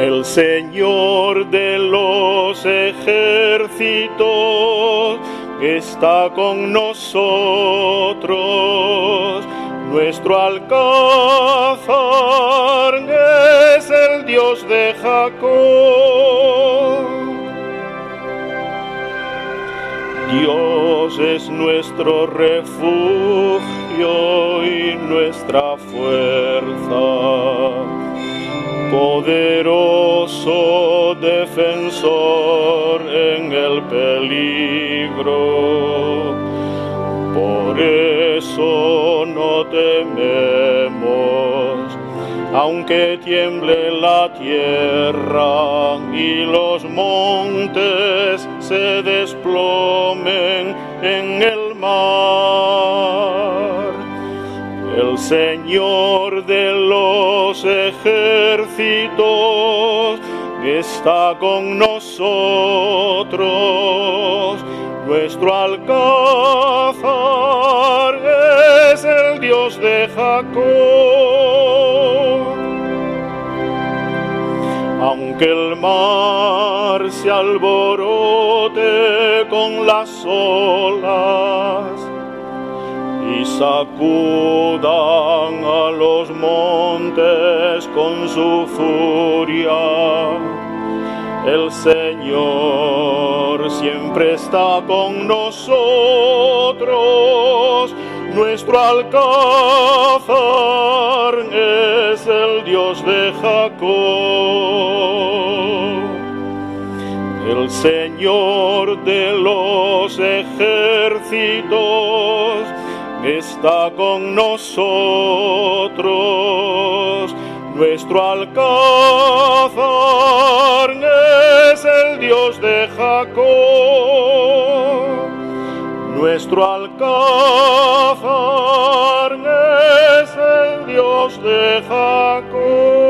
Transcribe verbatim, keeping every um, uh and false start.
El Señor de los ejércitos está con nosotros. Nuestro alcázar es el Dios de Jacob. Dios es nuestro refugio y nuestra fuerza, poderoso defensor en el peligro. Por eso no tememos, aunque tiemble la tierra y los montes se desplomen en el mar. El Señor de los ejércitos está con nosotros. Nuestro alcázar es el Dios de Jacob. Aunque el mar se alborote con las olas y sacudan a los montes con su furia, el Señor siempre está con nosotros. Nuestro alcázar es el Dios de Jacob. El Señor de los ejércitos está con nosotros. Nuestro alcázar es el Dios de Jacob. Nuestro alcázar es el Dios de Jacob.